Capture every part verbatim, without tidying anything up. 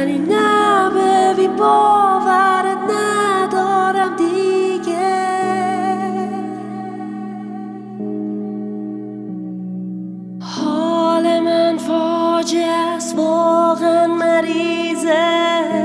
ولی نه ببین باورت ندارم دیگه. حال من فاجعه است، واقعا مریضه.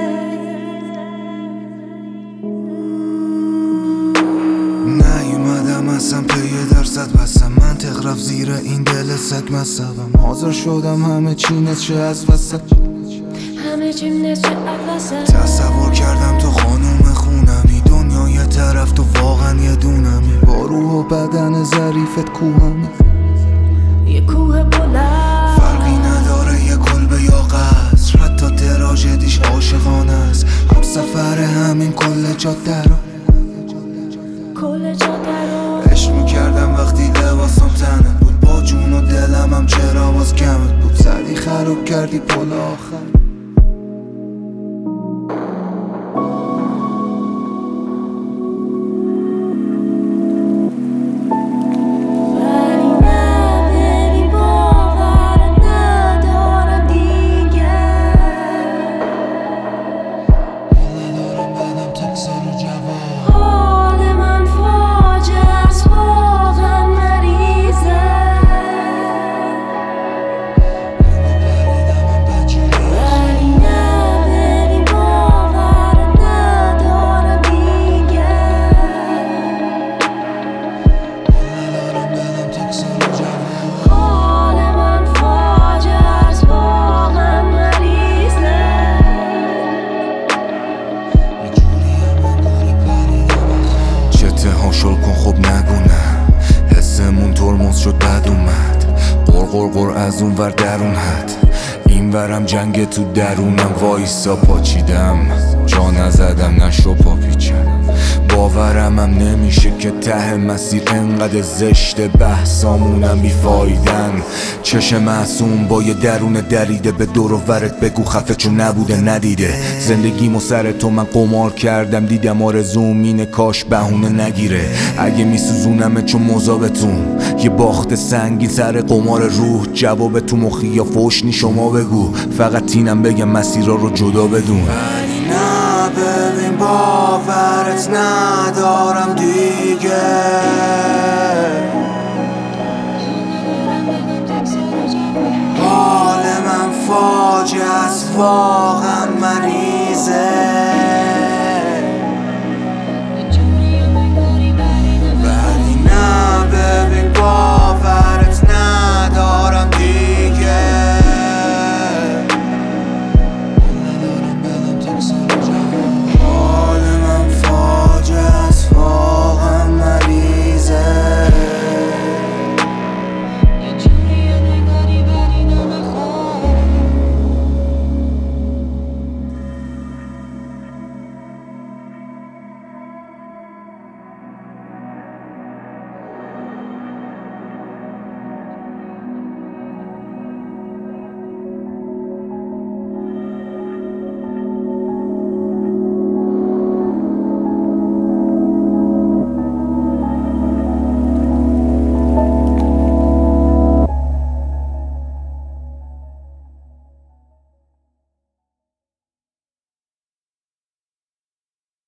نیومدم اصلا پی درصد بستم، منطق رفت زیر این دل سگ مصبم. حاضر شدم همه چی نشه از وسط، همه چیم نشه عوضه. تصور کردم تو خانوم خونمی، دنیا یه طرف تو واقعا یه دونمی. با روح و بدن ظریفت کوهمی، یه کوه بلند. فرقی نداره یه کلبه یا قصر، حتی تراژدیش عاشقانه است. هم سفر همین کل جاده رو کل جاده رو عشق میکردم وقتی لباسم تنت بود. با جون و دلم هم چرا باز کمت بود. زدی خراب کردی پل آخر. شل کن خب نگو نه، حسمون ترمز شد بد اومد. قر قر قر از اون ور درون حد، این ورم جنگ تو درونم. وایسا پاچیدم جا نزدم نشو پا پیچم. باورم هم نمیشه که ته مسیر انقدر زشته، بحثامونم بیفایدن. چشم معصوم با یه درون دریده، به دور و ورت بگو خفه چون نبوده ندیده. زندگیمو سر تو من قمار کردم، دیدم آرزوم اینه کاش بهونه نگیره. اگه میسوزونمه چون مذابتون، یه باخت سنگین سر قمار روح. جواب تو مخی یا فوش نی شما بگو، فقط اینم بگم مسیرها رو جدا بدون. ولی نه ببین باورت ندارم دیگه. حال من فاجعه است، واقعا مریضه.